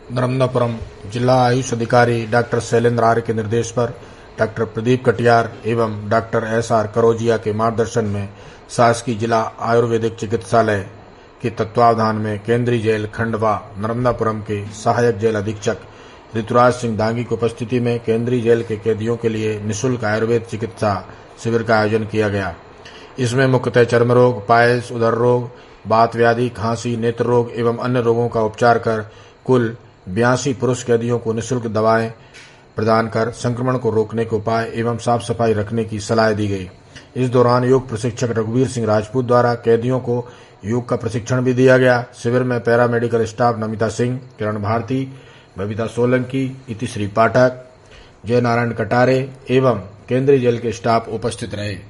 नर्मदापुरम जिला आयुष अधिकारी डॉक्टर शैलेंद्र आर्य के निर्देश पर डॉक्टर प्रदीप कटियार एवं डॉक्टर एस.आर. करोजिया के मार्गदर्शन में शासकीय जिला आयुर्वेदिक चिकित्सालय के तत्वावधान में केंद्रीय जेल खंडवा नर्मदापुरम के सहायक जेल अधीक्षक ऋतुराज सिंह दांगी की उपस्थिति में केंद्रीय जेल के कैदियों के लिए निःशुल्क आयुर्वेद चिकित्सा शिविर का आयोजन किया गया। इसमें मुख्यतः चर्म रोग, पाइल्स, उदर रोग, बात व्याधि, खांसी, नेत्र रोग एवं अन्य रोगों का उपचार कर कुल 82 पुरुष कैदियों को निःशुल्क दवाएं प्रदान कर संक्रमण को रोकने के उपाय एवं साफ सफाई रखने की सलाह दी गई। इस दौरान योग प्रशिक्षक रघुवीर सिंह राजपूत द्वारा कैदियों को योग का प्रशिक्षण भी दिया गया। शिविर में paramedical staff Namita Singh, Kiran Bharti, Babita Solanki, Itishree Pathak, Jay Narayan Katare एवं केंद्रीय जेल के स्टाफ उपस्थित रहे।